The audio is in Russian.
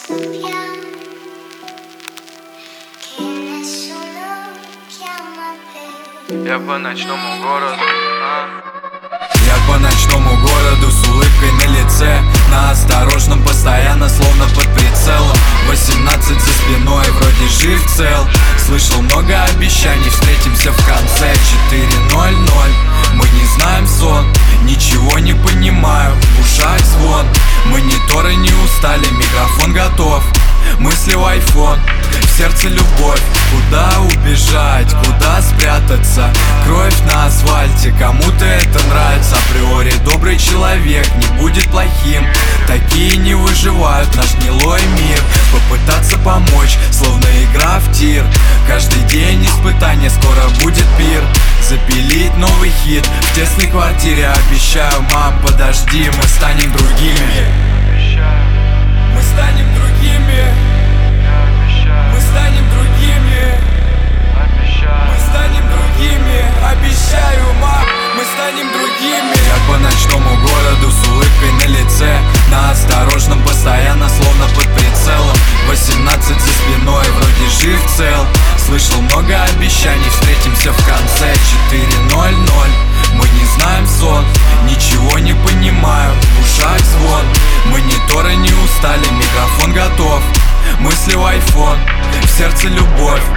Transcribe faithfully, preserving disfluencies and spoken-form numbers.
Я по ночному городу, а? Я по ночному городу с улыбкой на лице, на осторожном постоянно, словно под прицелом. Восемнадцать за спиной, вроде жив цел. Слышал много обещаний, встретимся в конце. Четыре ноль ноль, мы не знаем сон. Ничего не понимаю, в ушах звон. Мониторы не устали, микрофон готов. Мысли в айфон, в сердце любовь. Куда убежать, куда спрятаться? Кровь на асфальте, кому-то это нравится. Априори добрый человек не будет плохим. Такие не выживают, наш гнилой мир. Попытаться помочь, словно игра в тир. Каждый день испытание, скоро будет пир. Запилить новый хит в тесной квартире. Обещаю, мам, подожди, мы станем другими. Мы станем другими. Мы станем другими. Мы станем другими. Обещаю, мам, мы станем другими. Я по ночному городу с улыбкой на лице, на осторожном постоянно, словно под прицелом. Восемнадцать за спиной, вроде жив цел. Слышал много обещаний, встретимся в конце. Четыре ноль ноль, мы не знаем сон. Ничего не понимаю, в ушах звон. Мониторы не устали, микрофон готов. Мысли в айфон, в сердце любовь.